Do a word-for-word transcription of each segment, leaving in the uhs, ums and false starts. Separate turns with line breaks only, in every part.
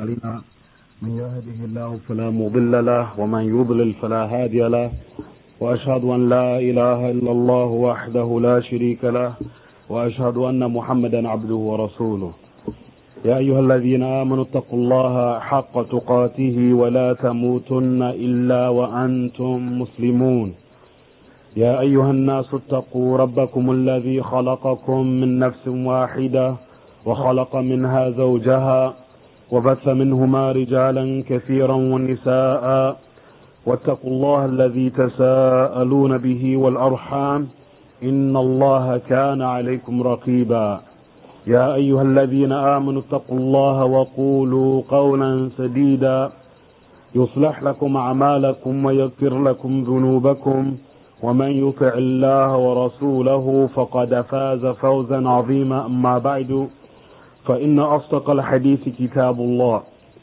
أعمالنا من يهده الله فلا مضل له ومن يضلل فلا هادي له وأشهد أن لا إله إلا الله وحده لا شريك له وأشهد أن محمدا عبده ورسوله. يا أيها الذين آمنوا اتقوا الله حق تقاته ولا تموتن إلا وأنتم مسلمون. يا أيها الناس اتقوا ربكم الذي خلقكم من نفس واحدة وخلق منها زوجها وبث منهما رجالا كثيرا ونساء واتقوا الله الذي تساءلون به والأرحام إن الله كان عليكم رقيبا. يا أيها الذين آمنوا اتقوا الله وقولوا قولا سديدا يصلح لكم أعمالكم ويغفر لكم ذنوبكم ومن يطع الله ورسوله فقد فاز فوزا عظيما. أما بعد فإن أصدق الحديث كتاب الله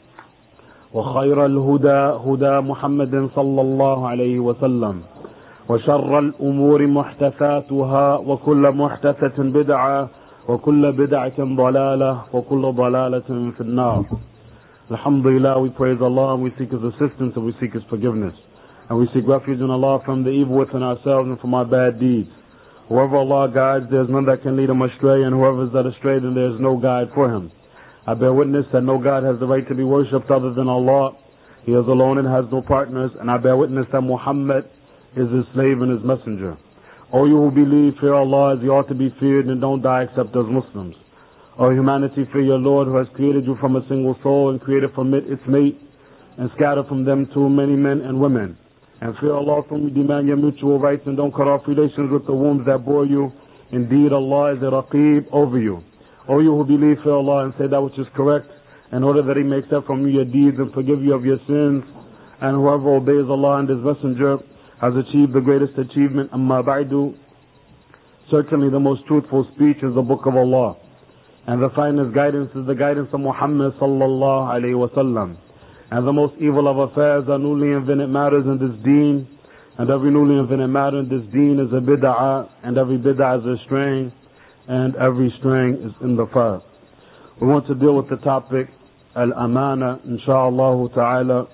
وخير الهدى هدى محمد صلى الله عليه وسلم وشر الأمور محدثاتها وكل محدثة بدعة وكل بدعة ضلالة وكل ضلالة في النار. Alhamdulillah, we praise Allah and we seek His assistance and we seek His forgiveness. And we seek refuge in Allah from the evil within ourselves and from our bad deeds. Whoever Allah guides, there is none that can lead him astray, and whoever is led astray, then there is no guide for him. I bear witness that no God has the right to be worshipped other than Allah. He is alone and has no partners, and I bear witness that Muhammad is His slave and His messenger. O you who believe, fear Allah as He ought to be feared, and don't die except as Muslims. O humanity, fear your Lord who has created you from a single soul and created from it its mate, and scattered from them too many men and women. And fear Allah from you, demand your mutual rights, and don't cut off relations with the wombs that bore you. Indeed, Allah is a Raqib over you. O you who believe, fear Allah and say that which is correct, in order that He may accept from you your deeds and forgive you of your sins. And whoever obeys Allah and His Messenger has achieved the greatest achievement. Amma ba'du. Certainly the most truthful speech is the Book of Allah, and the finest guidance is the guidance of Muhammad sallallahu alayhi wa sallam. And the most evil of affairs are newly invented matters in this deen, and every newly invented matter in this deen is a bid'ah, and every bid'ah is a straying, and every straying is in the fire. We want to deal with the topic al-amana, insha'Allah ta'ala,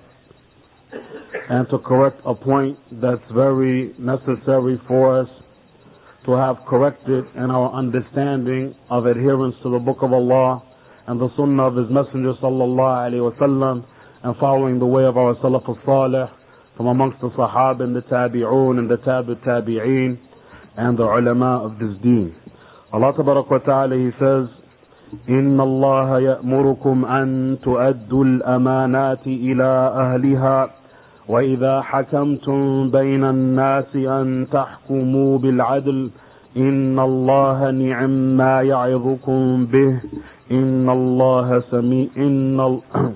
and to correct a point that's very necessary for us to have corrected in our understanding of adherence to the Book of Allah and the Sunnah of His Messenger sallallahu alayhi wa sallam, and following the way of our Salaf al-Salih from amongst the Sahaba and the Tabi'un and the Tabi' Tabi'een and the ulama of this deen. Allah Tabarak wa Ta'ala, He says, إِنَّ اللَّهَ يَأْمُرُكُمْ أَن تُؤَدُّوا الْأَمَانَاتِ إِلَىٰ أَهْلِهَا وَإِذَا حَكَمْتُمْ بَيْنَ النَّاسِ أَن تَحْكُمُوا بِالْعَدْلِ إِنَّ اللَّهَ نِعِمَّ مَا يَعِظُكُمْ بِهِ إِنَّ اللَّهَ سَمِيعٌ إِنَّ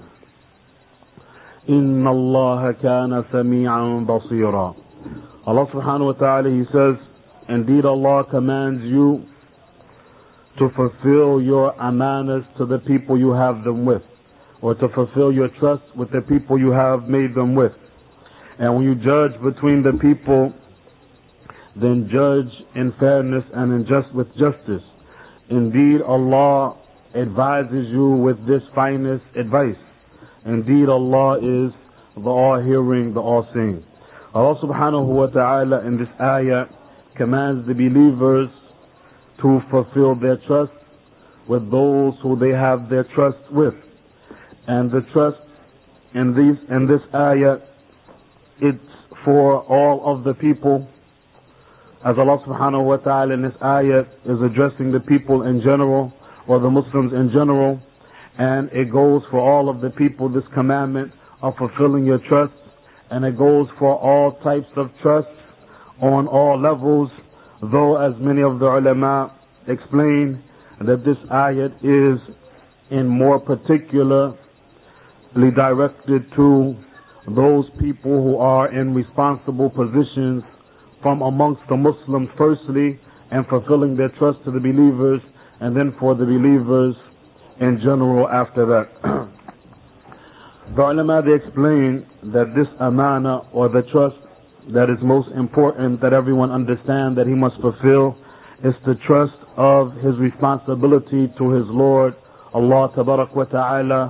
إِنَّ اللَّهَ كَانَ سَمِيعًا بَصِيرًا. Allah subhanahu wa ta'ala, He says, indeed Allah commands you to fulfill your amanas to the people you have them with, or to fulfill your trust with the people you have made them with. And when you judge between the people, then judge in fairness and in just with justice. Indeed Allah advises you with this finest advice. Indeed Allah is the all-hearing, the all-seeing. Allah subhanahu wa ta'ala in this ayah commands the believers to fulfill their trust with those who they have their trust with. And the trust in these in this ayah, it's for all of the people, as Allah subhanahu wa ta'ala in this ayah is addressing the people in general, or the Muslims in general. And it goes for all of the people, this commandment of fulfilling your trust, and it goes for all types of trusts on all levels, though as many of the ulama explain that this ayat is in more particularly directed to those people who are in responsible positions from amongst the Muslims firstly, and fulfilling their trust to the believers, and then for the believers in general after that. The ulama, they explain that this amana, or the trust that is most important that everyone understand that he must fulfill, is the trust of his responsibility to his Lord Allah Tabarak wa Ta'ala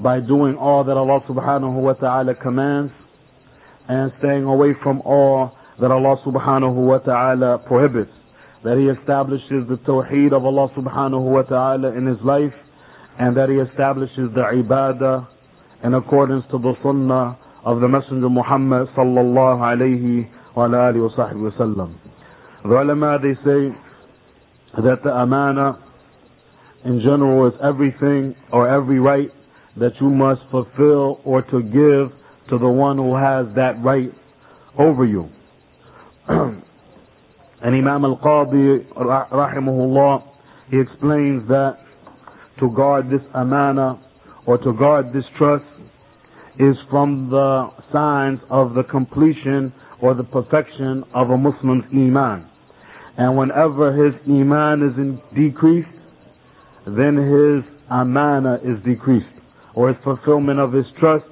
by doing all that Allah subhanahu wa ta'ala commands and staying away from all that Allah subhanahu wa ta'ala prohibits. That he establishes the tawheed of Allah subhanahu wa ta'ala in his life, and that he establishes the ibadah in accordance to the sunnah of the Messenger Muhammad sallallahu alayhi wa alihi wa sahbihi wa sallam. The ulama, they say that the amana in general is everything or every right that you must fulfill or to give to the one who has that right over you. And Imam al-Qadi rahimahullah, he explains that to guard this amana or to guard this trust is from the signs of the completion or the perfection of a Muslim's iman. And whenever his iman is in decreased, then his amana is decreased, or his fulfillment of his trust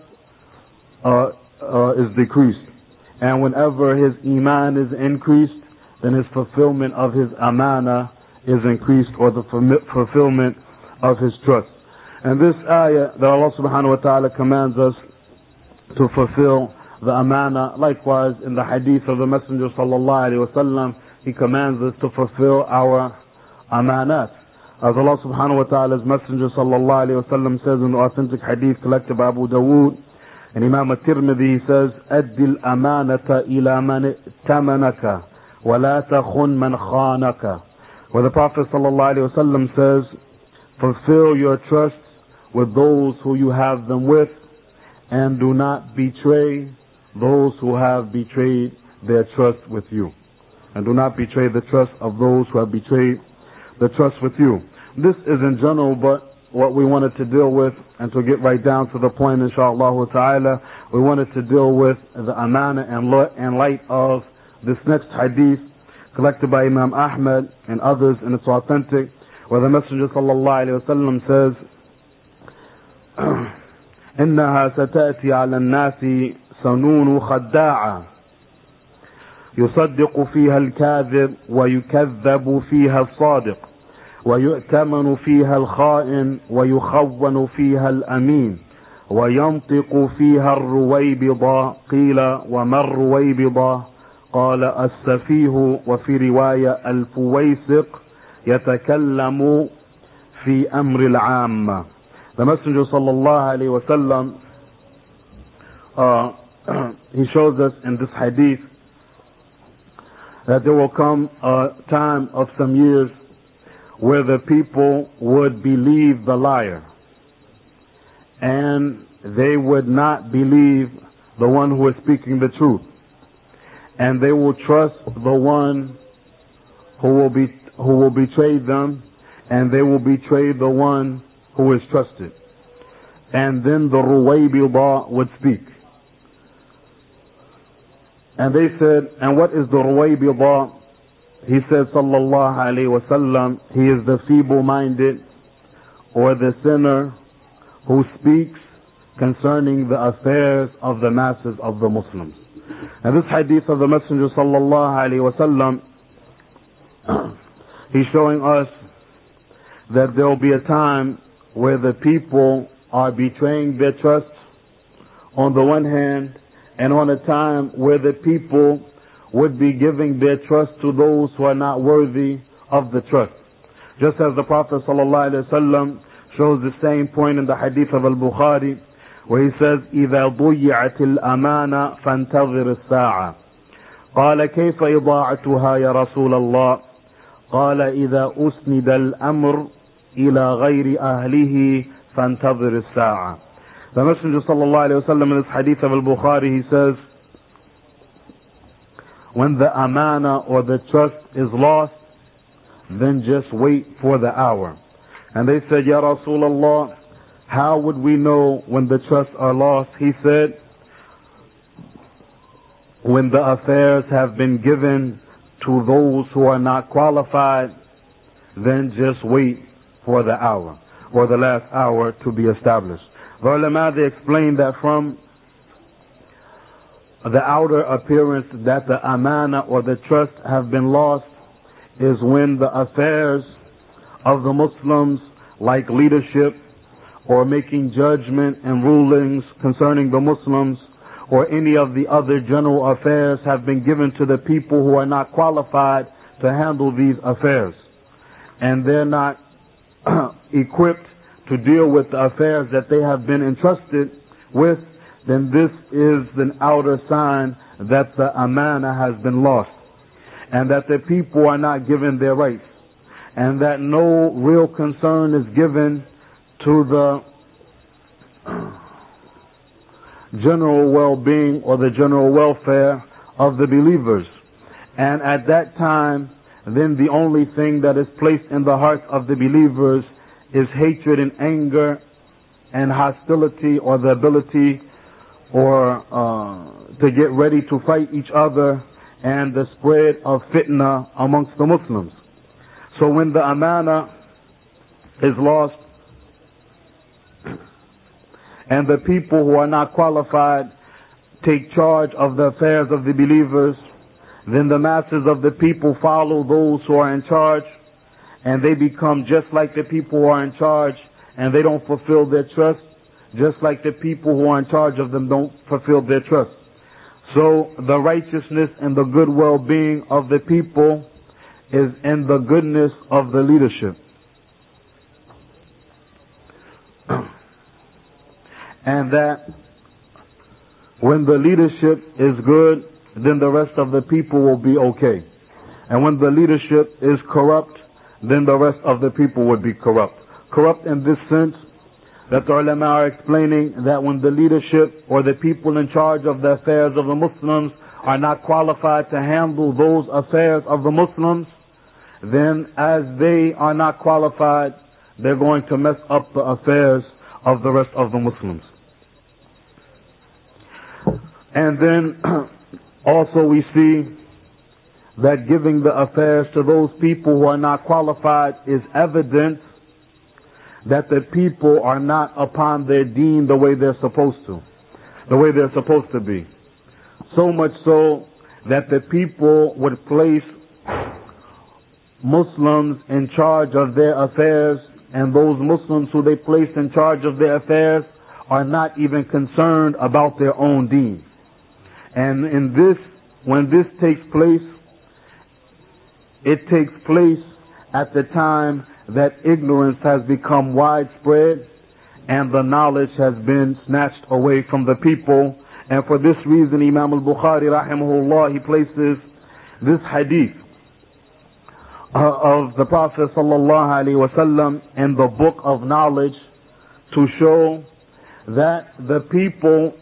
uh, uh, is decreased. And whenever his iman is increased, then his fulfillment of his amana is increased, or the fulfillment of his trust. And this ayah that Allah subhanahu wa ta'ala commands us to fulfill the amana, likewise in the hadith of the Messenger sallallahu alayhi wa sallam, he commands us to fulfill our amanat. As Allah subhanahu wa ta'ala's Messenger sallallahu alayhi wa sallam says in the authentic hadith collected by Abu Dawood, and Imam al-Tirmidhi, he says, أَدِّ الْأَمَانَةَ إِلَى مَنِ ائْتَمَنَكَ وَلَا تَخُنْ مَنْ خَانَكَ. Where the Prophet sallallahu alayhi wa sallam says, fulfill your trusts with those who you have them with, and do not betray those who have betrayed their trust with you. And do not betray the trust of those who have betrayed the trust with you. This is in general, but what we wanted to deal with, and to get right down to the point, inshaAllah ta'ala, we wanted to deal with the amana in light of this next hadith collected by Imam Ahmad and others, and it's authentic, where the Messenger sallallahu alayhi wa sallam says, إنها ستأتي على الناس سنون خداعة يصدق فيها الكاذب ويكذب فيها الصادق ويؤتمن فيها الخائن ويخون فيها الأمين وينطق فيها الرويبضة. قيل وما الرويبضة؟ قال السفيه، وفي رواية الفويسق، يتكلم في أمر العامة. The Messenger sallallahu alayhi wa sallam, uh, he shows us in this hadith that there will come a time of some years where the people would believe the liar, and they would not believe the one who is speaking the truth, and they will trust the one who will be who will betray them, and they will betray the one who is trusted. And then the Ruwaybidah would speak. And they said, and what is the Ruwaybidah? He said, sallallahu alayhi wa sallam, he is the feeble-minded or the sinner who speaks concerning the affairs of the masses of the Muslims. And this hadith of the Messenger sallallahu alayhi wa sallam, he's showing us that there will be a time where the people are betraying their trust on the one hand, and on a time where the people would be giving their trust to those who are not worthy of the trust. Just as the Prophet ﷺ shows the same point in the hadith of al-Bukhari, where he says, إِذَا ضُيِّعَتِ الْأَمَانَ فَانْتَظِرِ السَّاعَةِ. قال كيف إضاعتها يا رسول الله؟ قال إذا أسند الأمر إلى غير أهله فانتظر الساعة. The Messenger sallallahu alayhi wa sallam in this hadith of al-Bukhari, he says, when the amana or the trust is lost, then just wait for the hour. And they said, Ya Rasulullah, how would we know when the trusts are lost? He said, when the affairs have been given to those who are not qualified, then just wait for the hour, or the last hour to be established. The ulama, they explain that from the outer appearance that the amana or the trust have been lost is when the affairs of the Muslims, like leadership or making judgment and rulings concerning the Muslims or any of the other general affairs have been given to the people who are not qualified to handle these affairs. And they're not equipped to deal with the affairs that they have been entrusted with, then this is an outer sign that the amana has been lost, and that the people are not given their rights, and that no real concern is given to the general well-being or the general welfare of the believers. And at that time, then the only thing that is placed in the hearts of the believers is hatred and anger and hostility, or the ability or uh, to get ready to fight each other, and the spread of fitna amongst the Muslims. So when the amana is lost and the people who are not qualified take charge of the affairs of the believers, then the masses of the people follow those who are in charge, and they become just like the people who are in charge, and they don't fulfill their trust, just like the people who are in charge of them don't fulfill their trust. So the righteousness and the good well-being of the people is in the goodness of the leadership. And that when the leadership is good, then the rest of the people will be okay. And when the leadership is corrupt, then the rest of the people would be corrupt. Corrupt in this sense that the ulama are explaining that when the leadership or the people in charge of the affairs of the Muslims are not qualified to handle those affairs of the Muslims, then as they are not qualified, they're going to mess up the affairs of the rest of the Muslims. And then also we see that giving the affairs to those people who are not qualified is evidence that the people are not upon their deen the way they're supposed to, the way they're supposed to be. So much so that the people would place Muslims in charge of their affairs, and those Muslims who they place in charge of their affairs are not even concerned about their own deen. And in this, when this takes place, it takes place at the time that ignorance has become widespread and the knowledge has been snatched away from the people. And for this reason, Imam al-Bukhari rahimahullah, he places this hadith uh, of the Prophet sallallahu alaihi wasallam in the book of knowledge to show that the people,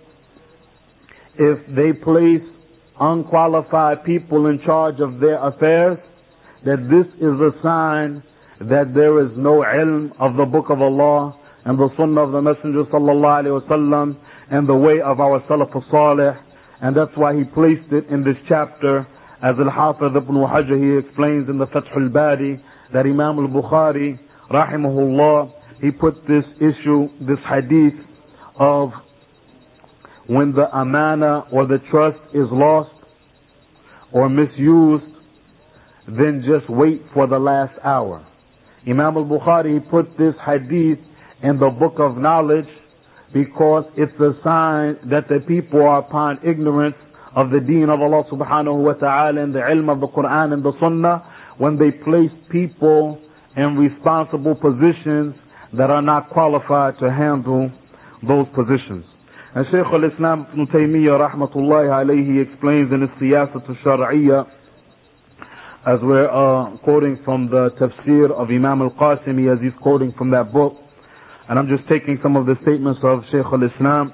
if they place unqualified people in charge of their affairs, that this is a sign that there is no ilm of the book of Allah and the sunnah of the Messenger sallallahu alaihi wasallam and the way of our Salaf al-Salih. And that's why he placed it in this chapter, as Al-Hafiz ibn Hajar, he explains in the Fath al-Bari, that Imam al-Bukhari rahimahullah, he put this issue, this hadith of when the amana or the trust is lost or misused, then just wait for the last hour. Imam al-Bukhari put this hadith in the book of knowledge because it's a sign that the people are upon ignorance of the deen of Allah subhanahu wa ta'ala and the ilm of the Quran and the Sunnah, when they place people in responsible positions that are not qualified to handle those positions. And Shaykh al-Islam Ibn Taymiyyah rahmatullahi alayhi explains in his Siyasat al-Shar'iyyah, as we're uh, quoting from the tafsir of Imam al-Qasimi, as he's quoting from that book, and I'm just taking some of the statements of Shaykh al-Islam.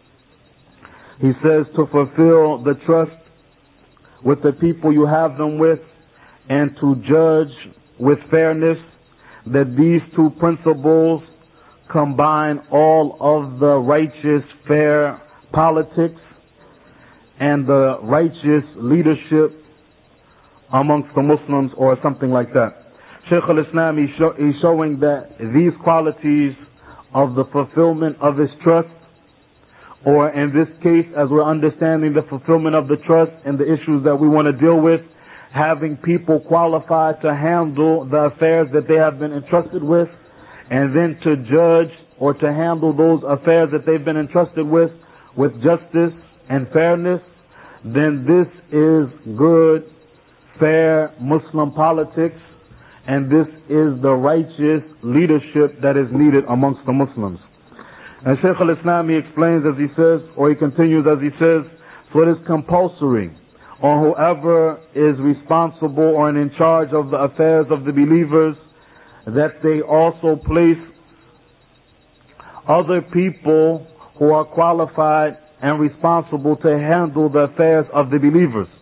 He says, to fulfill the trust with the people you have them with, and to judge with fairness, that these two principles combine all of the righteous, fair politics and the righteous leadership amongst the Muslims, or something like that. Shaykh al-Islam, he's, show, he's showing that these qualities of the fulfillment of his trust, or in this case, as we're understanding the fulfillment of the trust and the issues that we want to deal with, having people qualified to handle the affairs that they have been entrusted with, and then to judge or to handle those affairs that they've been entrusted with, with justice and fairness, then this is good, fair Muslim politics, and this is the righteous leadership that is needed amongst the Muslims. And Shaykh al-Islam, he explains as he says, or he continues as he says, so it is compulsory on whoever is responsible or in charge of the affairs of the believers that they also place other people who are qualified and responsible to handle the affairs of the believers.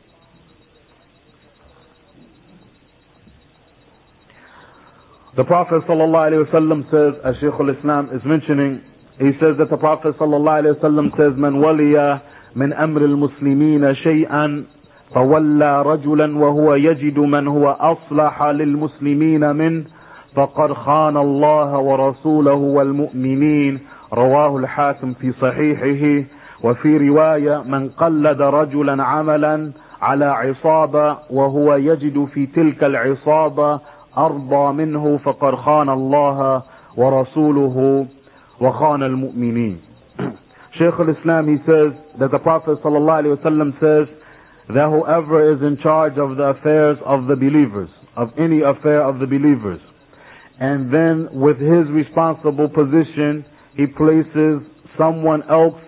The Prophet ﷺ says, as Shaykh al-Islam is mentioning, he says that the Prophet ﷺ says, من ولي من أمر المسلمين شيئا فولى رجلا وهو يجد من هو أصلح للمسلمين منه فقد خان الله ورسوله والمؤمنين. رواه الحاكم في صحيحه. وفي رواية من قلد رجلا عملا على عصابة وهو يجد في تلك العصابة أرضى منه فقد خان الله ورسوله وخان المؤمنين. Shaykh al-Islam, he says that the Prophet ﷺ says that whoever is in charge of the affairs of the believers, of any affair of the believers, and then with his responsible position he places someone else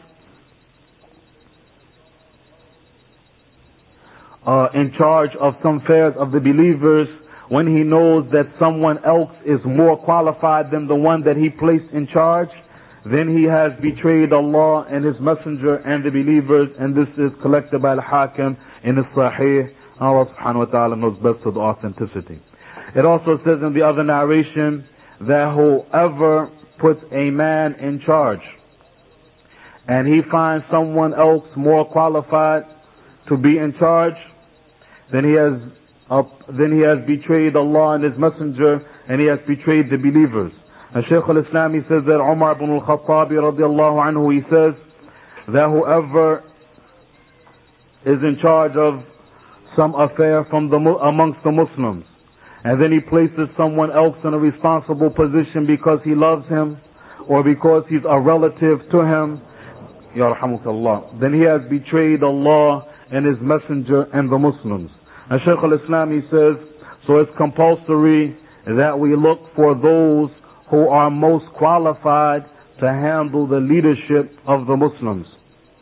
uh, in charge of some affairs of the believers, when he knows that someone else is more qualified than the one that he placed in charge, then he has betrayed Allah and His Messenger and the believers, and this is collected by Al-Hakim in the Sahih. Allah subhanahu wa ta'ala knows best of the authenticity. It also says in the other narration that whoever puts a man in charge and he finds someone else more qualified to be in charge, then he has uh, then he has betrayed Allah and His Messenger, and he has betrayed the believers. And Shaykh al-Islam, he says that Umar ibn al-Khattab radiallahu anhu, he says that whoever is in charge of some affair from the amongst the Muslims, and then he places someone else in a responsible position because he loves him or because he's a relative to him, yarhamukallah, then he has betrayed Allah and His Messenger and the Muslims. And Shaykh al-Islam, he says, so it's compulsory that we look for those who are most qualified to handle the leadership of the Muslims.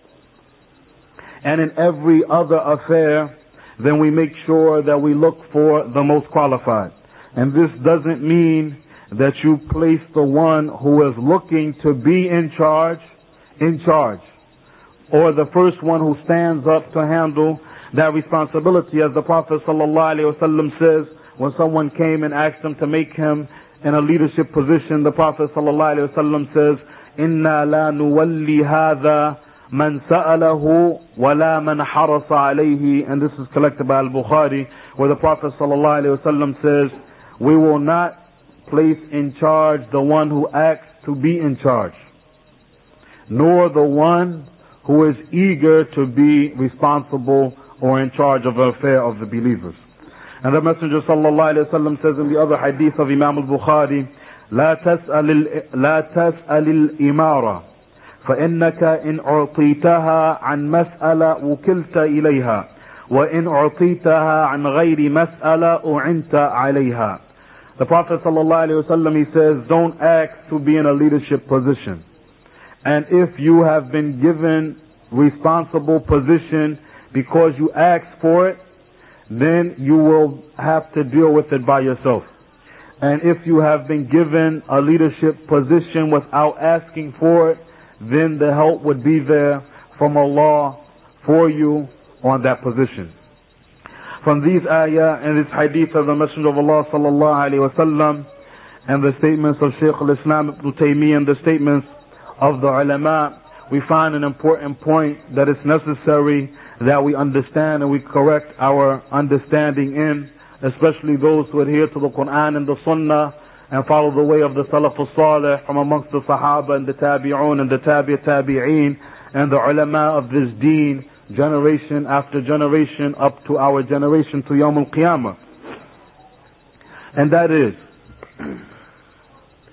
And in every other affair, then we make sure that we look for the most qualified. And this doesn't mean that you place the one who is looking to be in charge, in charge, or the first one who stands up to handle that responsibility. As the Prophet ﷺ says, when someone came and asked him to make him in a leadership position, the Prophet ﷺ says, "Inna la nuwalli hadha man sa'alahu wa la man harasa alayhi." And this is collected by Al-Bukhari, where the Prophet ﷺ says, we will not place in charge the one who asks to be in charge, nor the one who is eager to be responsible or in charge of the affair of the believers. And the Messenger sallallahu alayhi wa sallam says in the other hadith of Imam al-Bukhari, لا تسأل لا تسأل الإمارة فإنك إن أعطيتها عن مسألة وكلت إليها وإن أعطيتها عن غير مسألة أعنت عليها. The Prophet sallallahu alayhi wa sallam, he says, don't ask to be in a leadership position. And if you have been given responsible position because you asked for it, then you will have to deal with it by yourself. And if you have been given a leadership position without asking for it, then the help would be there from Allah for you on that position. From these ayah and this hadith of the Messenger of Allah sallallahu alaihi wasallam, and the statements of Shaykh al-Islam ibn Taymiyyah and the statements of the ulama, we find an important point that it's necessary that we understand and we correct our understanding in, especially those who adhere to the Quran and the Sunnah and follow the way of the Salaf al-Salih from amongst the Sahaba and the Tabi'un and the Tabi' Tabi'een and the ulama of this deen, generation after generation up to our generation to Yawm al-Qiyamah. And that is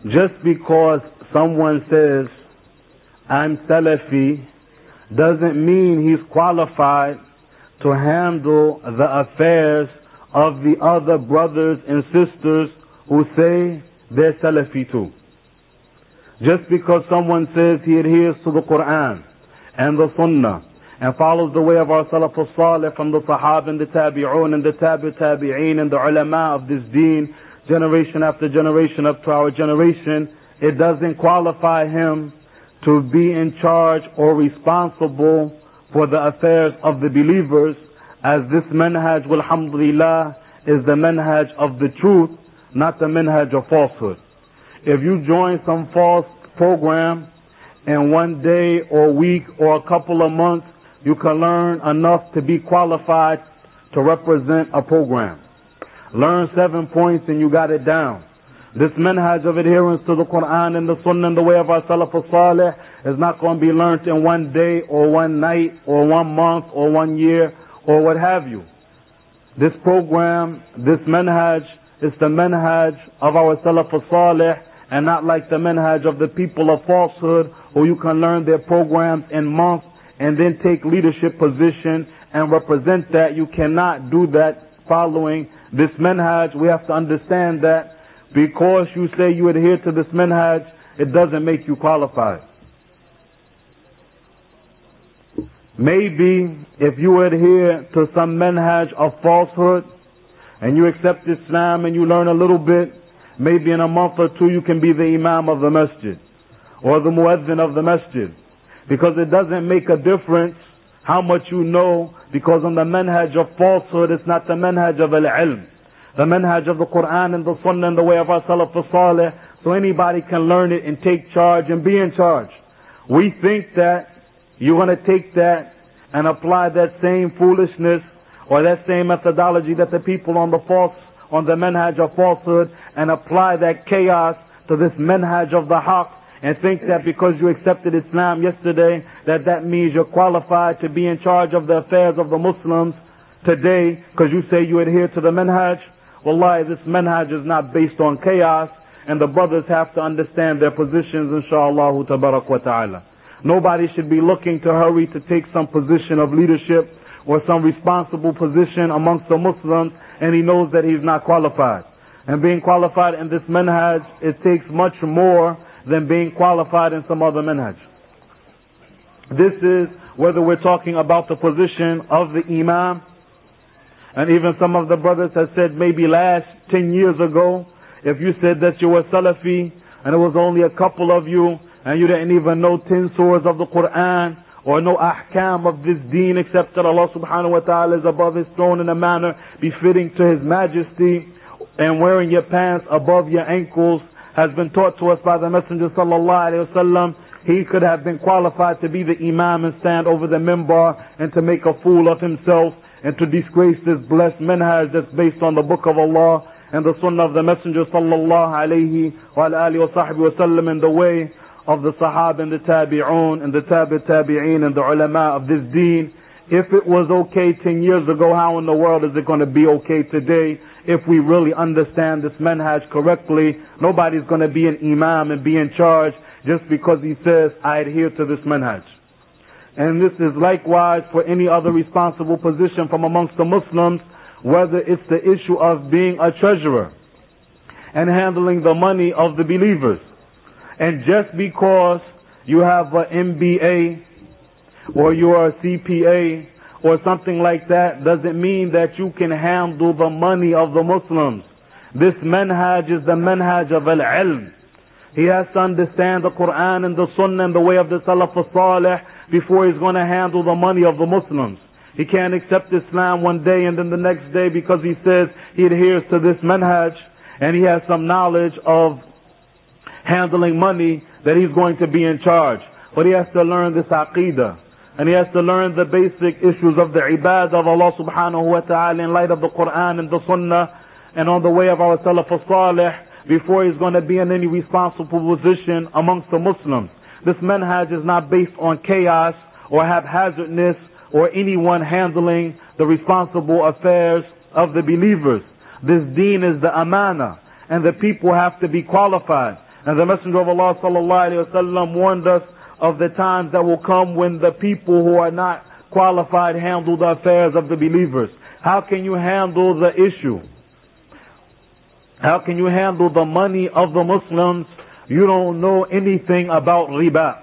just because someone says, I'm Salafi, doesn't mean he's qualified to handle the affairs of the other brothers and sisters who say they're Salafi too. Just because someone says he adheres to the Quran and the Sunnah and follows the way of our Salaf al-Salih from the Sahaba and the Tabi'un and the Tabi' Tabi'een and the ulama of this deen, generation after generation up to our generation, it doesn't qualify him to be in charge or responsible for the affairs of the believers, as this manhaj, walhamdulillah, is the manhaj of the truth, not the manhaj of falsehood. If you join some false program and one day or week or a couple of months you can learn enough to be qualified to represent a program. Learn seven points and you got it down. This manhaj of adherence to the Quran and the Sunnah and the way of our Salaf al-Salih is not going to be learned in one day or one night or one month or one year or what have you. This program, this manhaj, is the manhaj of our Salaf al-Salih, and not like the manhaj of the people of falsehood who you can learn their programs in months and then take leadership position and represent that. You cannot do that following this manhaj. We have to understand that because you say you adhere to this manhaj, it doesn't make you qualified. Maybe if you adhere to some manhaj of falsehood and you accept Islam and you learn a little bit, maybe in a month or two you can be the imam of the masjid or the muezzin of the masjid, because it doesn't make a difference how much you know, because on the manhaj of falsehood it's not the manhaj of al-ilm, the manhaj of the Quran and the Sunnah and the way of our Salaf al-Salih, so anybody can learn it and take charge and be in charge. We think that you're going to take that and apply that same foolishness or that same methodology that the people on the false, on the manhaj of falsehood, and apply that chaos to this manhaj of the haqq, and think that because you accepted Islam yesterday, that that means you're qualified to be in charge of the affairs of the Muslims today because you say you adhere to the manhaj. Wallahi, this manhaj is not based on chaos, and the brothers have to understand their positions, inshaAllah tabarak wa ta'ala. Nobody should be looking to hurry to take some position of leadership or some responsible position amongst the Muslims, and he knows that he's not qualified. And being qualified in this manhaj, it takes much more than being qualified in some other manhaj. This is whether we're talking about the position of the imam, and even some of the brothers have said maybe last ten years ago, if you said that you were Salafi and it was only a couple of you and you didn't even know ten surahs of the Quran or no ahkam of this deen except that Allah subhanahu wa ta'ala is above his throne in a manner befitting to his majesty, and wearing your pants above your ankles has been taught to us by the Messenger sallallahu alayhi wasallam, he could have been qualified to be the imam and stand over the minbar and to make a fool of himself and to disgrace this blessed manhaj that's based on the book of Allah and the sunnah of the Messenger sallallahu alayhi wa alihi wa sahbihi wasallam, in the way of the Sahaba and the Tabi'un and the Tabi' Tabi'een and the ulama of this deen. If it was okay ten years ago, how in the world is it going to be okay today? If we really understand this manhaj correctly, nobody's going to be an imam and be in charge just because he says, I adhere to this manhaj. And this is likewise for any other responsible position from amongst the Muslims, whether it's the issue of being a treasurer and handling the money of the believers. And just because you have an M B A or you are a C P A or something like that doesn't mean that you can handle the money of the Muslims. This manhaj is the manhaj of al-ilm. He has to understand the Quran and the Sunnah and the way of the Salaf al-Salih before he's going to handle the money of the Muslims. He can't accept Islam one day and then the next day because he says he adheres to this manhaj and he has some knowledge of handling money that he's going to be in charge. But he has to learn this aqeedah. And he has to learn the basic issues of the ibadah of Allah subhanahu wa ta'ala in light of the Quran and the Sunnah and on the way of our Salaf al-Salih before he's going to be in any responsible position amongst the Muslims. This manhaj is not based on chaos or haphazardness or anyone handling the responsible affairs of the believers. This deen is the amana, and the people have to be qualified. And the Messenger of Allah sallallahu alaihi wasallam warned us of the times that will come when the people who are not qualified handle the affairs of the believers. How can you handle the issue? How can you handle the money of the Muslims? You don't know anything about riba.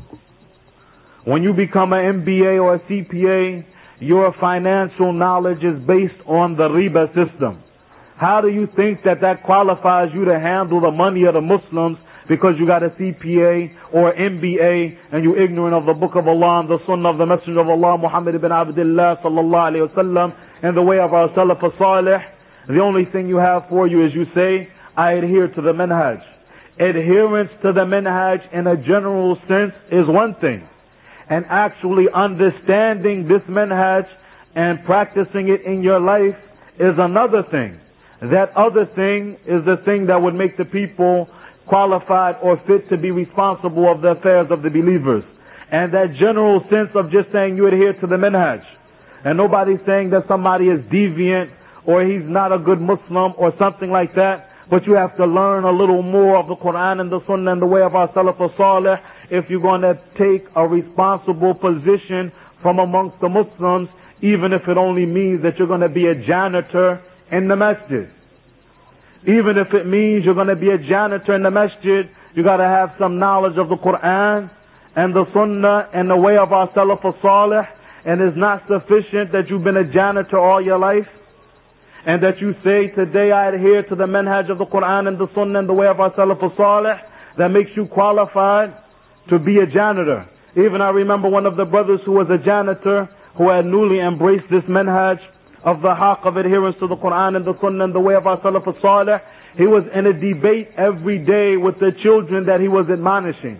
When you become an M B A or a C P A, your financial knowledge is based on the riba system. How do you think that that qualifies you to handle the money of the Muslims because you got a C P A or M B A and you're ignorant of the Book of Allah and the Sunnah of the Messenger of Allah Muhammad ibn Abdullah sallallahu alayhi wasallam and the way of our Salaf as-Salih? The only thing you have for you is you say, I adhere to the manhaj. Adherence to the manhaj in a general sense is one thing. And actually understanding this manhaj and practicing it in your life is another thing. That other thing is the thing that would make the people qualified or fit to be responsible of the affairs of the believers. And that general sense of just saying you adhere to the manhaj. And nobody's saying that somebody is deviant or he's not a good Muslim or something like that. But you have to learn a little more of the Quran and the Sunnah and the way of our Salaf as-Salih if you're going to take a responsible position from amongst the Muslims, even if it only means that you're going to be a janitor in the masjid. Even if it means you're going to be a janitor in the masjid, you got to have some knowledge of the Quran and the Sunnah and the way of our Salaf as-Salih. And it's not sufficient that you've been a janitor all your life and that you say, today I adhere to the manhaj of the Quran and the Sunnah and the way of our Salaf as-Salih. That makes you qualified to be a janitor. Even I remember one of the brothers who was a janitor who had newly embraced this manhaj of the haqq of adherence to the Quran and the Sunnah and the way of our Salaf as-Salih. He was in a debate every day with the children that he was admonishing.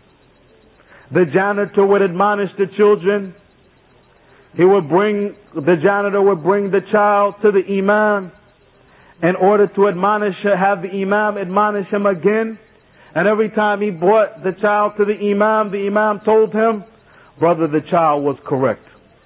The janitor would admonish the children. He would bring, the janitor would bring the child to the imam in order to admonish, have the imam admonish him again. And every time he brought the child to the imam, the imam told him, brother, the child was correct.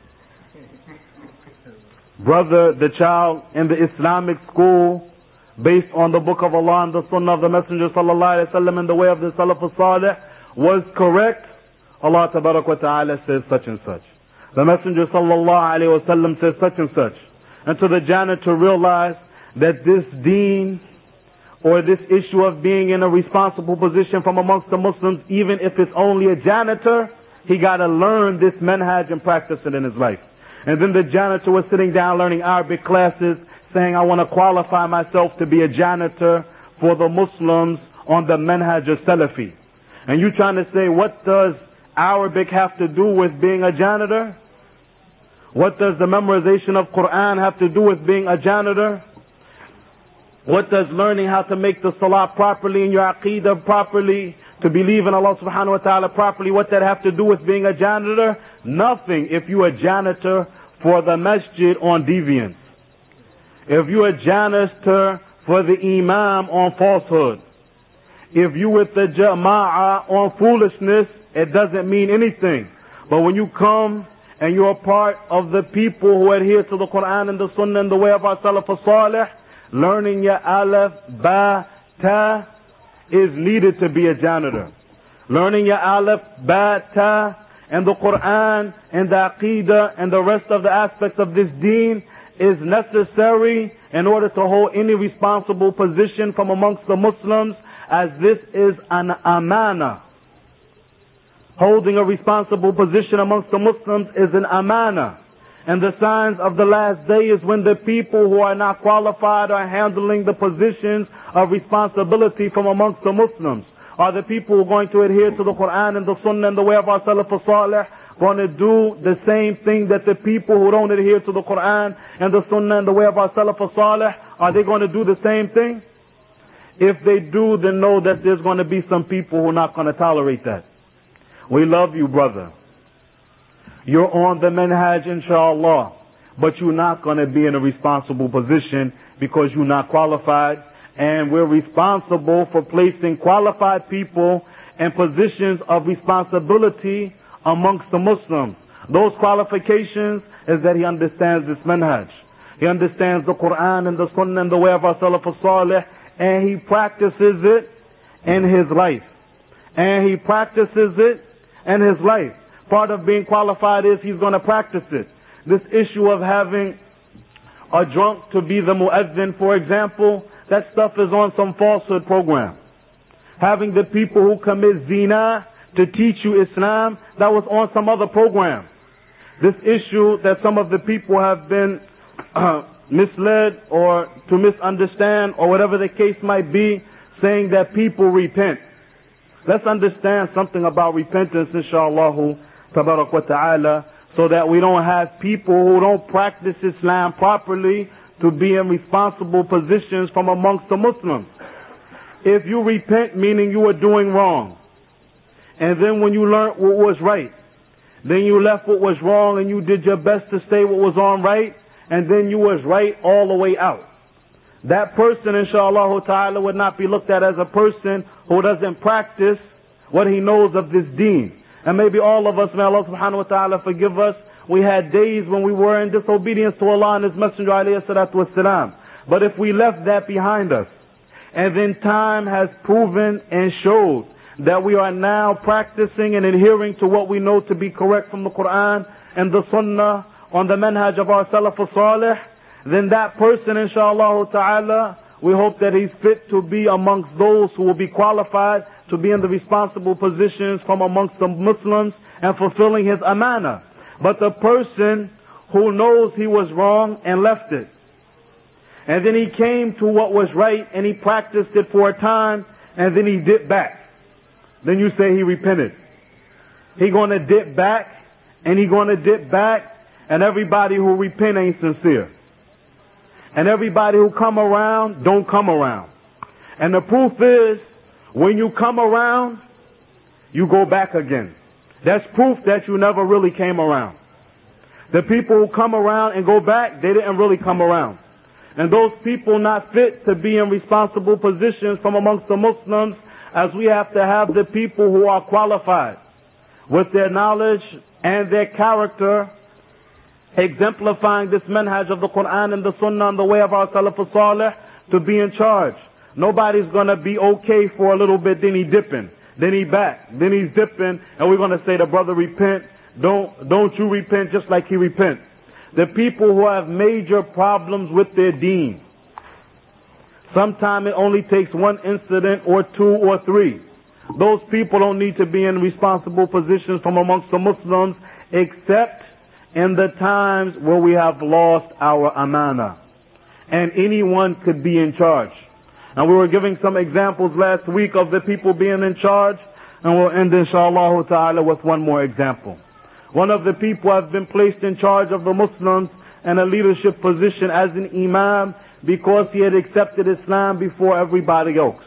Brother, the child in the Islamic school, based on the Book of Allah and the Sunnah of the Messenger sallallahu alaihi wasallam and the way of the Salaf as-Salih, was correct. Allah tabarak wa ta'ala says such and such. The Messenger sallallahu alaihi wasallam says such and such. And to the janitor realize that this deen or this issue of being in a responsible position from amongst the Muslims, even if it's only a janitor, he got to learn this manhaj and practice it in his life. And then the janitor was sitting down learning Arabic classes, saying, I want to qualify myself to be a janitor for the Muslims on the manhaj of Salafi. And you trying to say, what does Arabic have to do with being a janitor? What does the memorization of Quran have to do with being a janitor? What does learning how to make the salah properly and your aqeedah properly, to believe in Allah subhanahu wa ta'ala properly, what that have to do with being a janitor? Nothing if you're a janitor for the masjid on deviance. If you're a janitor for the imam on falsehood. If you with the jama'ah on foolishness, it doesn't mean anything. But when you come and you're a part of the people who adhere to the Quran and the Sunnah and the way of our Salaf as-Salih, learning your alif, ba, ta is needed to be a janitor. Learning your alif, ba, ta and the Quran and the Aqidah and the rest of the aspects of this deen is necessary in order to hold any responsible position from amongst the Muslims, as this is an amana. Holding a responsible position amongst the Muslims is an amana. And the signs of the last day is when the people who are not qualified are handling the positions of responsibility from amongst the Muslims. Are the people who are going to adhere to the Quran and the Sunnah and the way of our Salaf as-Salih going to do the same thing that the people who don't adhere to the Quran and the Sunnah and the way of our Salaf as-Salih, are they going to do the same thing? If they do, then know that there's going to be some people who are not going to tolerate that. We love you, brother. You're on the manhaj, inshallah, but you're not going to be in a responsible position because you're not qualified. And we're responsible for placing qualified people in positions of responsibility amongst the Muslims. Those qualifications is that he understands this manhaj. He understands the Quran and the Sunnah and the way of our Salaf as-Salih, and he practices it in his life. And he practices it in his life. Part of being qualified is he's going to practice it. This issue of having a drunk to be the muezzin, for example, that stuff is on some falsehood program. Having the people who commit zina to teach you Islam, that was on some other program. This issue that some of the people have been uh, misled or to misunderstand or whatever the case might be, saying that people repent. Let's understand something about repentance, inshallah, tabarak wa ta'ala, so that we don't have people who don't practice Islam properly to be in responsible positions from amongst the Muslims. If you repent, meaning you were doing wrong, and then when you learned what was right, then you left what was wrong and you did your best to stay what was on right, and then you was right all the way out. That person, inshallah ta'ala, would not be looked at as a person who doesn't practice what he knows of this deen. And maybe all of us, may Allah subhanahu wa ta'ala forgive us, we had days when we were in disobedience to Allah and His Messenger alayhi salatu wassalam. But if we left that behind us, and then time has proven and showed that we are now practicing and adhering to what we know to be correct from the Quran and the Sunnah on the manhaj of our Salaf al-Salih, then that person, inshallah ta'ala, we hope that he's fit to be amongst those who will be qualified to be in the responsible positions from amongst the Muslims and fulfilling his amana. But the person who knows he was wrong and left it, and then he came to what was right and he practiced it for a time, and then he dipped back, then you say he repented. He gonna dip back, and he gonna dip back, and everybody who repent ain't sincere. And everybody who come around don't come around. And the proof is, when you come around, you go back again. That's proof that you never really came around. The people who come around and go back, they didn't really come around. And those people not fit to be in responsible positions from amongst the Muslims, as we have to have the people who are qualified with their knowledge and their character, exemplifying this manhaj of the Quran and the Sunnah and the way of our Salaf al-Salih, to be in charge. Nobody's gonna be okay for a little bit, then he dipping, then he back, then he's dipping, and we're gonna say the brother repent. Don't, don't you repent just like he repent. The people who have major problems with their deen, sometimes it only takes one incident or two or three. Those people don't need to be in responsible positions from amongst the Muslims, except in the times where we have lost our amana. And anyone could be in charge. And we were giving some examples last week of the people being in charge, and we'll end inshallah ta'ala with one more example. One of the people has been placed in charge of the Muslims in a leadership position as an imam because he had accepted Islam before everybody else.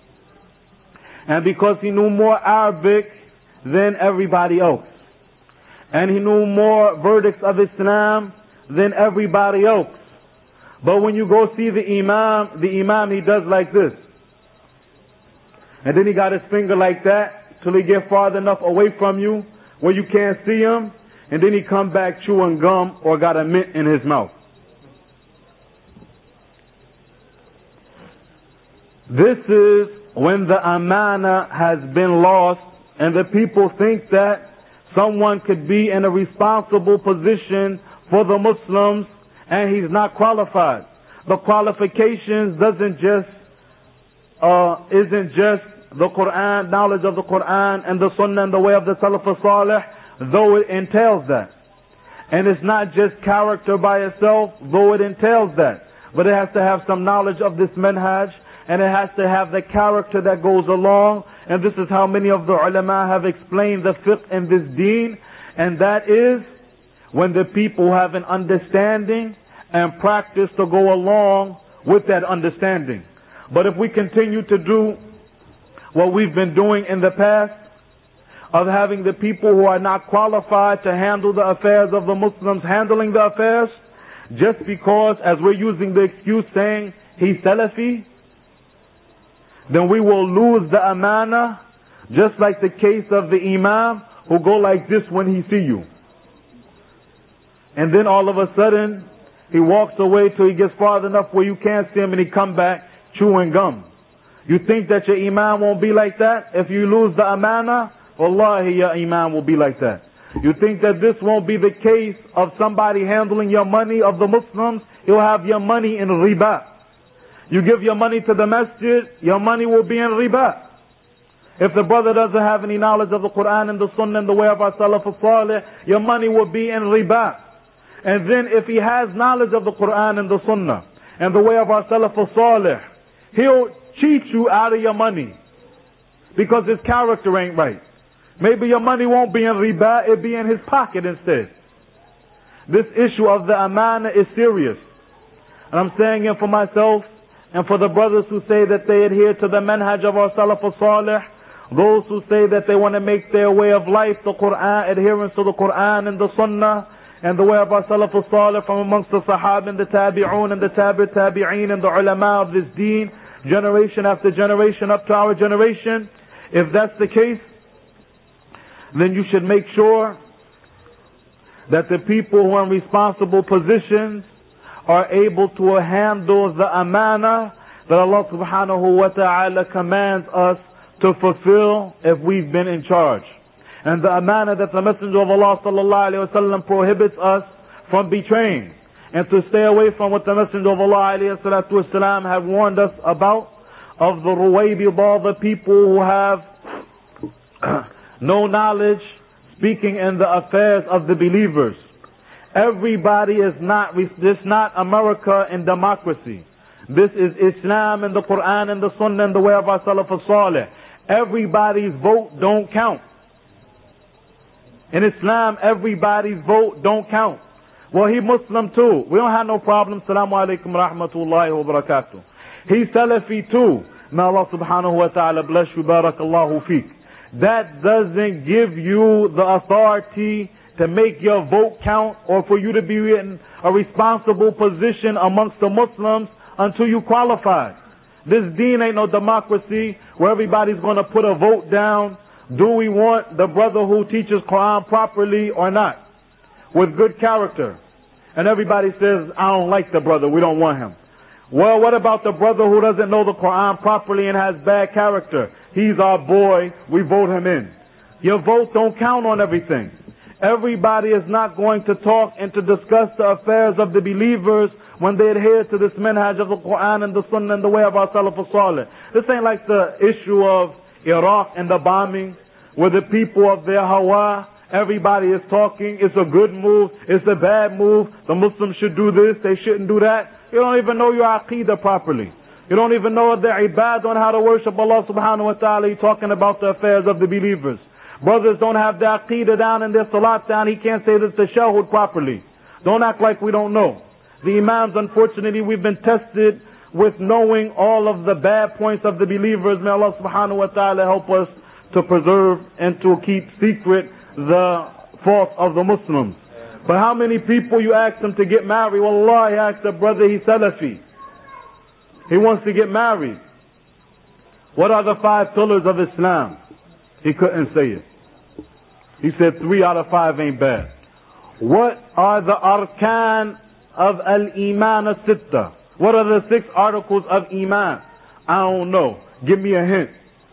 And because he knew more Arabic than everybody else. And he knew more verdicts of Islam than everybody else. But when you go see the imam, the imam, he does like this. And then he got his finger like that till he get far enough away from you where you can't see him. And then he come back chewing gum or got a mint in his mouth. This is when the amana has been lost and the people think that someone could be in a responsible position for the Muslims and he's not qualified. The qualifications doesn't just, uh, isn't just the Quran, knowledge of the Quran and the Sunnah and the way of the Salaf al-Salih, though it entails that. And it's not just character by itself, though it entails that. But it has to have some knowledge of this manhaj, and it has to have the character that goes along. And this is how many of the ulama have explained the fiqh in this deen. And that is when the people have an understanding and practice to go along with that understanding. But if we continue to do what we've been doing in the past, of having the people who are not qualified to handle the affairs of the Muslims handling the affairs, just because, as we're using the excuse saying he's Salafi, then we will lose the amana, just like the case of the imam who go like this when he see you. And then all of a sudden, he walks away till he gets far enough where you can't see him and he come back chewing gum. You think that your iman won't be like that? If you lose the amana, wallahi your iman will be like that. You think that this won't be the case of somebody handling your money of the Muslims? He'll have your money in riba. You give your money to the masjid, your money will be in riba. If the brother doesn't have any knowledge of the Quran and the Sunnah and the way of our Salaf al-Salih, your money will be in riba. And then if he has knowledge of the Quran and the Sunnah and the way of our Salaf al-Salih, he'll cheat you out of your money because his character ain't right. Maybe your money won't be in riba, it'll be in his pocket instead. This issue of the amana is serious. And I'm saying it for myself and for the brothers who say that they adhere to the manhaj of our Salaf al-Salih, those who say that they want to make their way of life the Quran, adherence to the Quran and the Sunnah, and the way of our Salaf al-Salih from amongst the Sahaba and the Tabi'un and the Tabi' Tabi'een and the ulama of this deen, generation after generation up to our generation. If that's the case, then you should make sure that the people who are in responsible positions are able to handle the amana that Allah subhanahu wa ta'ala commands us to fulfill if we've been in charge. And the amana that the Messenger of Allah sallallahu alayhi wa sallam prohibits us from betraying. And to stay away from what the Messenger of Allah alayhi salatu wasalam have warned us about, of the ruwaybidah, the people who have no knowledge, speaking in the affairs of the believers. Everybody is not, this is not America and democracy. This is Islam and the Quran and the Sunnah and the way of our Salaf al-Salih. Everybody's vote don't count. In Islam, everybody's vote don't count. Well, he Muslim too. We don't have no problem. Assalamu alaikum rahmatullahi wa barakatuh. He's Salafi too. May Allah subhanahu wa ta'ala bless you. Barakallahu feek. That doesn't give you the authority to make your vote count or for you to be in a responsible position amongst the Muslims until you qualify. This deen ain't no democracy where everybody's going to put a vote down. Do we want the brother who teaches Quran properly or not? With good character. And everybody says, I don't like the brother, we don't want him. Well, what about the brother who doesn't know the Quran properly and has bad character? He's our boy, we vote him in. Your vote don't count on everything. Everybody is not going to talk and to discuss the affairs of the believers when they adhere to this manhaj of the Quran and the Sunnah and the way of our Salaf al-Salih. This ain't like the issue of Iraq and the bombing, where the people of their hawa, everybody is talking, it's a good move, it's a bad move, the Muslims should do this, they shouldn't do that. You don't even know your aqeedah properly. You don't even know the ibad on how to worship Allah subhanahu wa ta'ala. You're talking about the affairs of the believers. Brothers don't have their aqeedah down and their salat down. He can't say the tashahhud properly. Don't act like we don't know. The imams, unfortunately, we've been tested with knowing all of the bad points of the believers. May Allah subhanahu wa ta'ala help us to preserve and to keep secret the faults of the Muslims. But how many people you ask them to get married? Wallahi, I asked a brother, he's Salafi. He wants to get married. What are the five pillars of Islam? He couldn't say it. He said three out of five ain't bad. What are the arkan of al-iman as-sitta? What are the six articles of iman? I don't know. Give me a hint.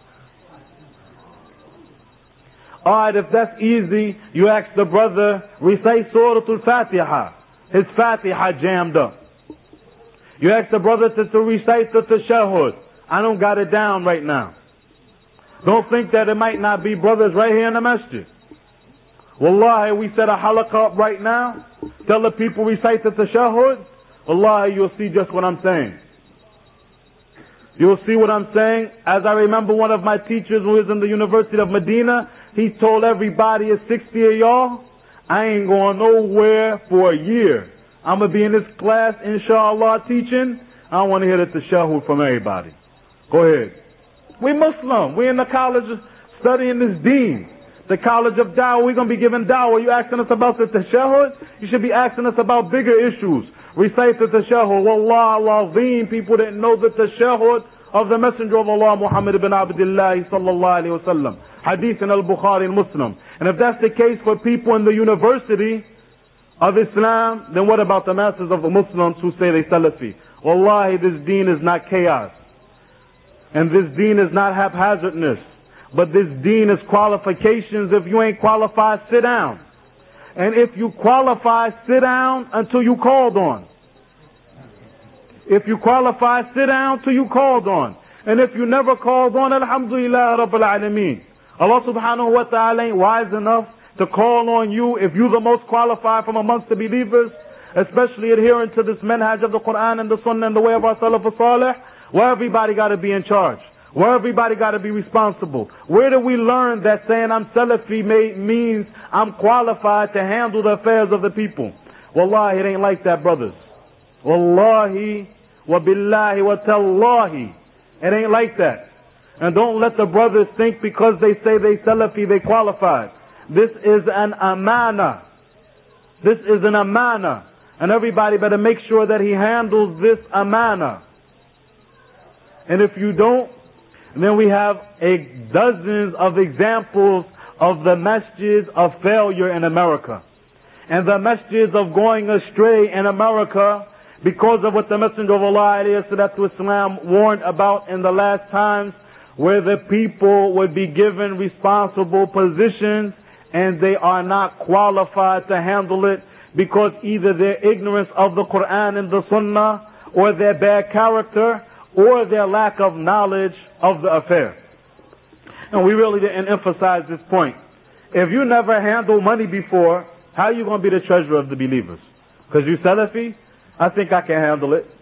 Alright, if that's easy, you ask the brother, recite Surah Al-Fatiha. His Fatiha jammed up. You ask the brother to, to recite the tashahhud. I don't got it down right now. Don't think that it might not be brothers right here in the masjid. Wallahi, we set a halaqah up right now. Tell the people recite the tashahhud. Wallahi, you'll see just what I'm saying. You'll see what I'm saying. As I remember one of my teachers who was in the University of Medina, he told everybody, it's sixty of y'all, I ain't going nowhere for a year. I'm going to be in this class, inshallah, teaching. I don't want to hear the tashahhud from everybody. Go ahead. We Muslim. We in the college studying this deen. The college of dawah, we're going to be giving dawah. You asking us about the tashahhud? You should be asking us about bigger issues. Recite the tashahhud. Wallah al-azim, people didn't know the tashahhud of the Messenger of Allah, Muhammad ibn Abdullah sallallahu alayhi wa sallam. Hadith in al-Bukhari and Muslim. And if that's the case for people in the university of Islam, then what about the masses of the Muslims who say they Salafi? Wallahi, this deen is not chaos. And this deen is not haphazardness, but this deen is qualifications. If you ain't qualified, sit down. And if you qualify, sit down until you called on. If you qualify, sit down till you called on. And if you never called on, alhamdulillah rabbil alameen. Allah subhanahu wa ta'ala ain't wise enough to call on you if you the most qualified from amongst the believers, especially adhering to this manhaj of the Quran and the Sunnah and the way of our Salaf as-Salih, where everybody got to be in charge, where everybody got to be responsible. Where do we learn that saying I'm Salafi may, means I'm qualified to handle the affairs of the people? Wallahi, it ain't like that, brothers. Wallahi, wa billahi, wa tallahi. It ain't like that. And don't let the brothers think because they say they Salafi, they qualified. This is an amana. This is an amana. And everybody better make sure that he handles this amana. And if you don't, then we have a dozens of examples of the masjids of failure in America. And the masjids of going astray in America because of what the Messenger of Allah alayhi salatu wasalam warned about in the last times, where the people would be given responsible positions and they are not qualified to handle it because either their ignorance of the Quran and the Sunnah, or their bad character, or their lack of knowledge of the affair. And we really didn't emphasize this point. If you never handled money before, how are you going to be the treasurer of the believers? Because you Salafi? I think I can handle it.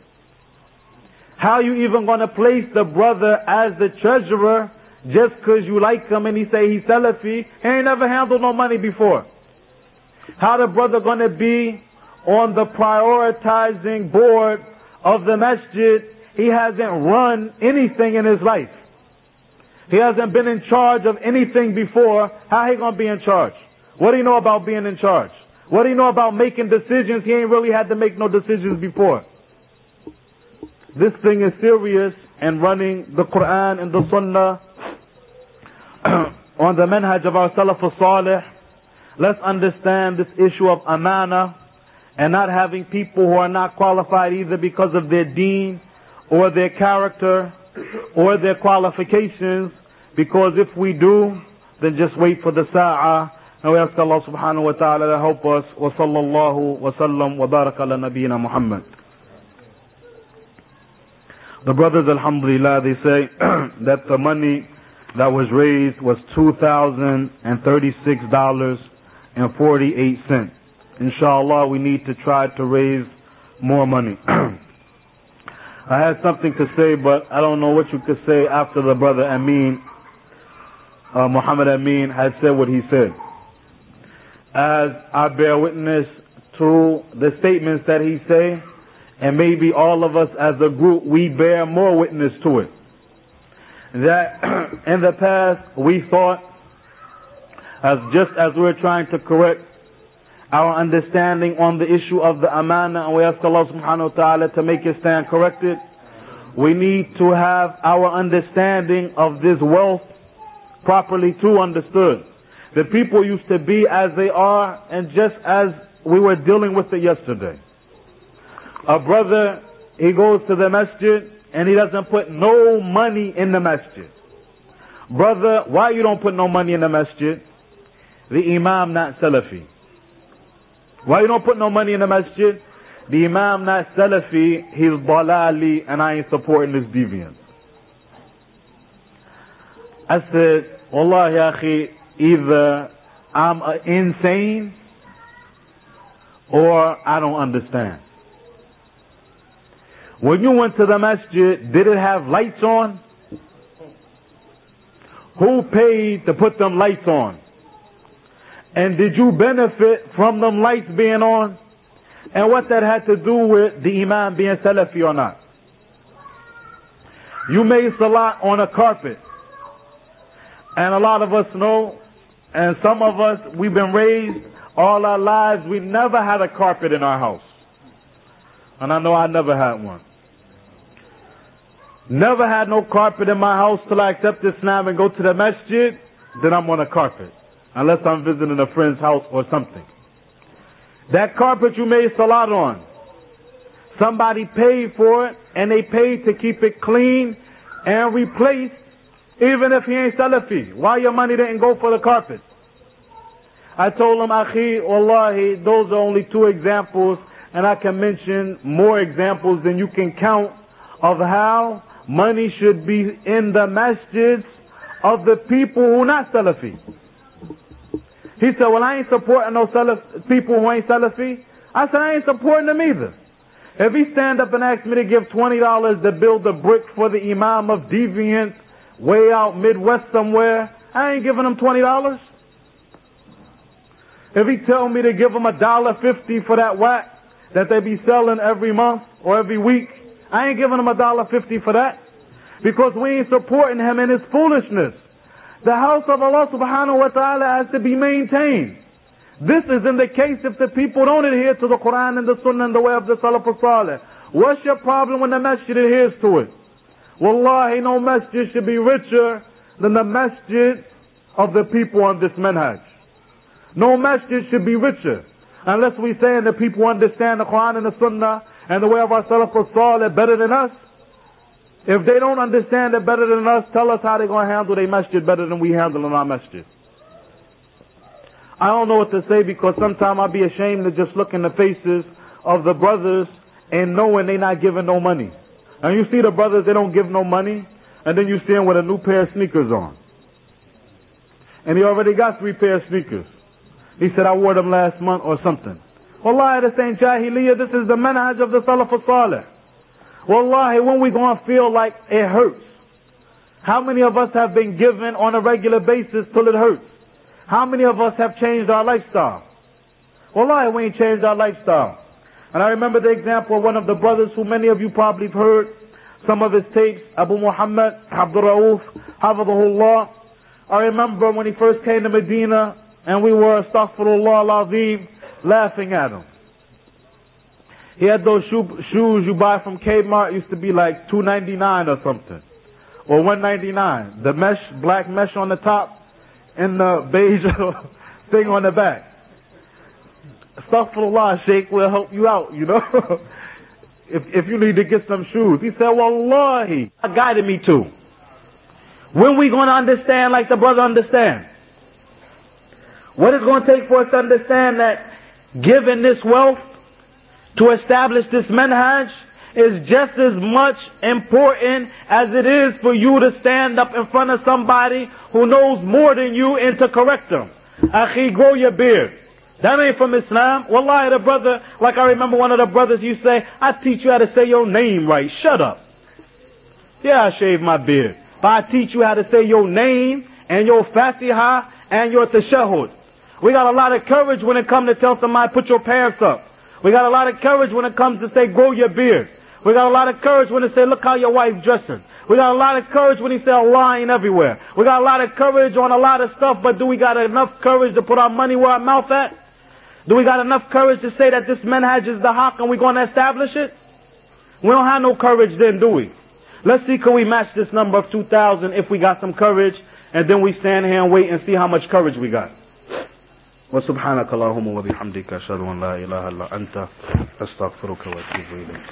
How are you even going to place the brother as the treasurer just because you like him and he say he's Salafi? He ain't never handled no money before. How the brother going to be on the prioritizing board of the masjid? He hasn't run anything in his life. He hasn't been in charge of anything before. How he going to be in charge? What do you know about being in charge? What do you know about making decisions? He ain't really had to make no decisions before. This thing is serious, and running the Quran and the Sunnah on the manhaj of our Salaf as-Salih. Let's understand this issue of amana and not having people who are not qualified either because of their deen or their character or their qualifications, because if we do, then just wait for the sa'ah. And we ask Allah subhanahu wa ta'ala to help us. Wa sallallahu wa sallam wa baraka ala nabiyyina Muhammad. The brothers, alhamdulillah, they say that the money that was raised was two thousand thirty-six dollars and forty-eight cents. Inshallah, we need to try to raise more money. I had something to say, but I don't know what you could say after the brother Amin, uh, Muhammad Amin, had said what he said. As I bear witness to the statements that he said, and maybe all of us as a group, we bear more witness to it. That in the past we thought, as just as we're trying to correct our understanding on the issue of the amana, and we ask Allah subhanahu wa ta'ala to make it stand corrected, we need to have our understanding of this wealth properly too understood. The people used to be as they are, and just as we were dealing with it yesterday. A brother, he goes to the masjid and he doesn't put no money in the masjid. Brother, why you don't put no money in the masjid? The imam not Salafi. Why you don't put no money in the masjid? The imam not Salafi, he's balali, and I ain't supporting this deviance. I said, Wallahi akhi, either I'm uh, insane or I don't understand. When you went to the masjid, did it have lights on? Who paid to put them lights on? And did you benefit from them lights being on? And what that had to do with the imam being Salafi or not? You made salat on a carpet. And a lot of us know, and some of us, we've been raised all our lives, we never had a carpet in our house. And I know I never had one. Never had no carpet in my house till I accept Islam and go to the masjid, then I'm on a carpet. Unless I'm visiting a friend's house or something. That carpet you made salat on, somebody paid for it, and they paid to keep it clean,
and replaced, even if he ain't Salafi. Why your money didn't go for the carpet? I told him, Akhi, Wallahi, those are only two examples, and I can mention more examples than you can count of how money should be in the masjids of the people who are not Salafi. He said, well, I ain't supporting no Salaf, people who ain't Salafi. I said, I ain't supporting them either. If he stand up and ask me to give twenty dollars to build a brick for the Imam of Deviance way out Midwest somewhere, I ain't giving him twenty dollars. If he tell me to give him a dollar fifty for that whack that they be selling every month or every week, I ain't giving him a dollar fifty for that, because we ain't supporting him in his foolishness. The house of Allah subhanahu wa ta'ala has to be maintained. This is in the case if the people don't adhere to the Quran and the Sunnah and the way of the Salaf al-Salih. What's your problem when the masjid adheres to it? Wallahi, no masjid should be richer than the masjid of the people on this manhaj. No masjid should be richer unless we saying that people understand the Quran and the Sunnah and the way of our Salaf al-Salih better than us. If they don't understand it better than us, tell us how they're going to handle their masjid better than we handle in our masjid. I don't know what to say, because sometimes I'll be ashamed to just look in the faces of the brothers and knowing they're not giving no money. And you see the brothers, they don't give no money, and then you see them with a new pair of sneakers on. And he already got three pair of sneakers. He said, I wore them last month or something. Wallahi, this ain't Jahiliyyah, this is the manhaj of the Salaf al-Salih. Wallahi, when we gonna feel like it hurts? How many of us have been given on a regular basis till it hurts? How many of us have changed our lifestyle? Wallahi, we ain't changed our lifestyle. And I remember the example of one of the brothers who many of you probably have heard some of his tapes, Abu Muhammad, Abdul Rauf, Hafidhahullah. I remember when he first came to Medina and we were, astaghfirullah al-azim, laughing at him. He had those shoe, shoes you buy from Kmart, used to be like two ninety-nine or something, or one ninety-nine. The mesh, black mesh on the top, and the beige thing on the back. Astaghfirullah, Sheikh, will help you out, you know. if if you need to get some shoes. He said, Wallahi, God guided me to. When we going to understand like the brother understand? What it's going to take for us to understand that giving this wealth to establish this manhaj is just as much important as it is for you to stand up in front of somebody who knows more than you and to correct them. Akhi, grow your beard. That ain't from Islam. Wallahi, the brother, like I remember one of the brothers, you say, I teach you how to say your name right. Shut up. Yeah, I shave my beard. But I teach you how to say your name and your Fatiha and your Tashahhud. We got a lot of courage when it comes to tell somebody, put your pants up. We got a lot of courage when it comes to say, grow your beard. We got a lot of courage when they say, look how your wife dressing. We got a lot of courage when he say, Allah ain't everywhere. We got a lot of courage on a lot of stuff, but do we got enough courage to put our money where our mouth at? Do we got enough courage to say that this manhaj is the haqq and we're going to establish it? We don't have no courage then, do we? Let's see, can we match this number of two thousand if we got some courage, and then we stand here and wait and see how much courage we got. وسبحانك اللهم وبحمدك أشهد أن لا إله إلا أنت أستغفرك وأتوب إليك.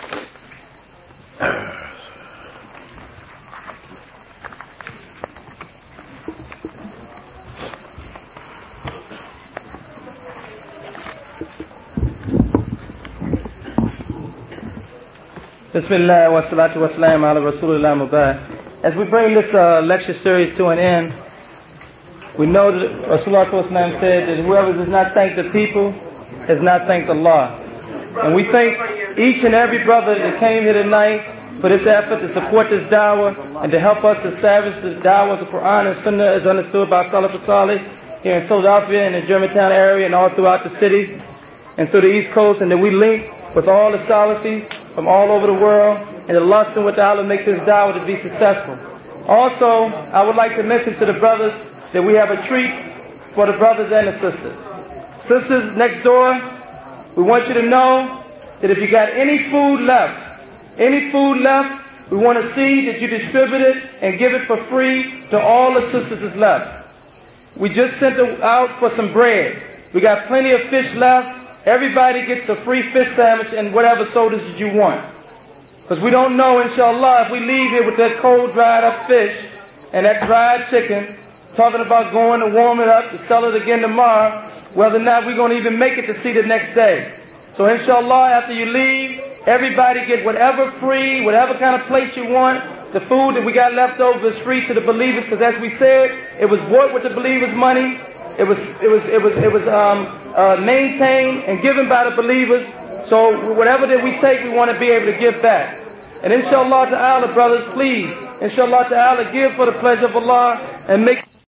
Bismillah wa salatu wa salam ala Rasulullah Mubad. As we bring this uh, lecture series to an end, we know that Rasulullah said that whoever does not thank the people has not thanked Allah. And we thank each and every brother that came here tonight for this effort to support this da'wah and to help us establish the da'wah of the Quran and Sunnah as understood by Salaf al-Salih here in Philadelphia and the Germantown area and all throughout the city and through the East Coast, and that we link with all the Salafis from all over the world, and the lust and with Allah make this da'wah to be successful. Also, I would like to mention to the brothers that we have a treat for the brothers and the sisters. Sisters next door, we want you to know that if you got any food left, any food left, we want to see that you distribute it and give it for free to all the sisters that's left. We just sent out for some bread. We got plenty of fish left. Everybody gets a free fish sandwich and whatever sodas that you want. Because we don't know, inshallah, if we leave here with that cold, dried up fish and that dried chicken, talking about going to warm it up to sell it again tomorrow, whether or not we're going to even make it to see the next day. So inshallah, after you leave, everybody get whatever free, whatever kind of plate you want. The food that we got left over is free to the believers, because as we said, it was bought with the believers' money. It was, it was, it was, it was um, uh, maintained and given by the believers. So whatever that we take, we want to be able to give back. And inshallah ta'ala, brothers, please, inshallah ta'ala, give for the pleasure of Allah and make